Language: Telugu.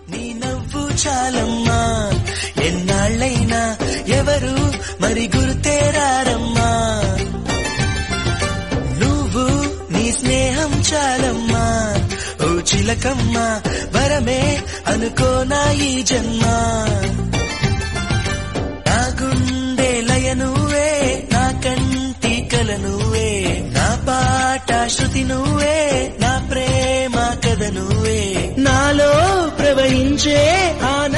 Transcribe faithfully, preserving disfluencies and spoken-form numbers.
నీ నవ్వు చాలమ్మా ఎన్నాళ్ళైనా ఎవరు మరి గుర్తేరారమ్మా నువ్వు నీ స్నేహం చాలమ్మా ఓ చిలకమ్మ వరమే అనుకోనా ఈ జన్మ నా గుండె లయ నువ్వే నా కంటి కల నువ్వే నా పాట శృతి నువ్వే నా ప్రేమ కథ నువ్వే నాలో ప్రవహించే ఆ